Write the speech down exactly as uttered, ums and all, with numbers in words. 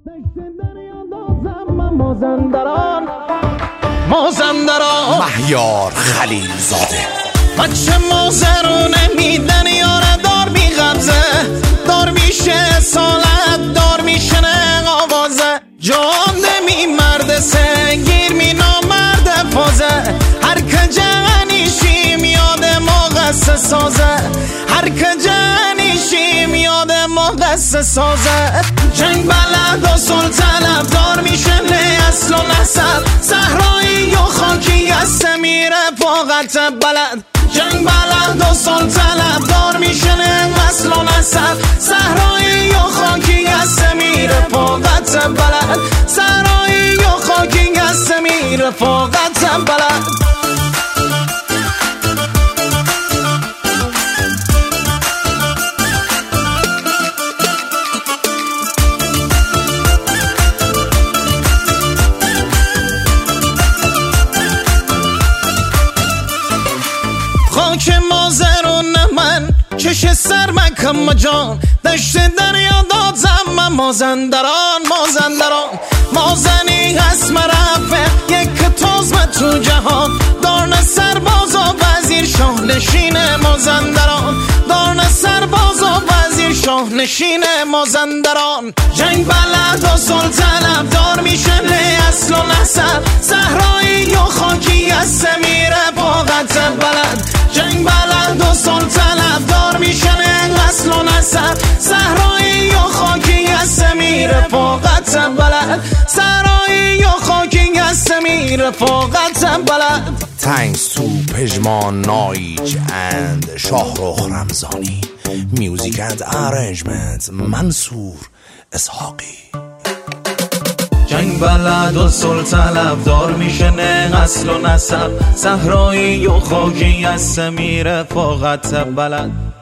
مازندران مازندران مهیار خلیل زاده بچه مازرونه میدن یاره دار بی غبزه دار میشه سالت دار میشنه آوازه جانده می مرد سنگیر می نامرد فازه هر که جنیشیم یاد ما قصه سازه هر که جنیشیم یاد ما قصه سازه جنگ بلد و سلطنت دار میشه نه اصل و نسب صحرایی و خاکی هسته میره فاقت بلد جنگ بلد و سلطنت دار میشه نه اصل و نسب صحرایی و خاکی هسته میره فاقت بلد صحرایی و خاکی هسته میره فاقت بلد خاک مازرون من چش سر مکم جان دشت دریا دادم من مازندران مازندران مازنی هست مرفه یک تازم تو جهان دارن سرباز و وزیر شاه نشین مازندران دارن سرباز و وزیر شاه نشین مازندران جنگ بلد و سلطنت دار میشه نه اصل و نسب صحرایی و خاکی هسته میره فاقت بلد جنگ بلد و سلطنت دار میشنه اصل و نسب صحرایی و خاکی هسته میره فاقت بلد صحرایی و خاکی هسته میره فاقت بلد. Thanks to پژمان نایج and شاهرخ رمضانی. Music and arrangement منصور اسحاقی. جنگ بلد و سلطنت دار میشه نه اصل و نسب صحرایی و خاکی هسته میره فاقت بلد